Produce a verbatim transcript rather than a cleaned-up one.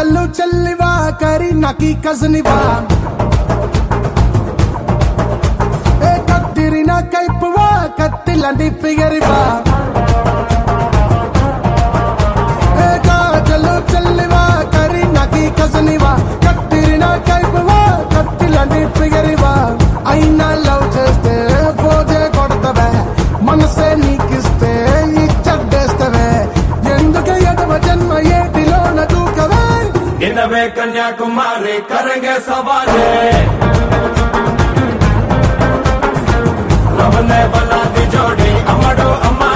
చల్లు చల్లివా కరీ నాకి కజనివా ఏ కత్తిరిన కైపువా కత్తిలాంటి ఫిగరివా ఏ చల్లు చల్లివా కరీ నాకి కజనివా కత్తిరిన కైపువా కత్తిలాంటి ఫిగరివా అయినా లవ్ చేస్తే పోజే కొడతవే మనసే నీకిస్తే ఇచ్చడ్డేస్తవే ఎందుకే ఎడవ జన్మ ఏటిలోన దూకవే इनवे कन्याकुमारी करेंगे सवाले रब ने बना दी जोड़ी अमड़ो अम्मा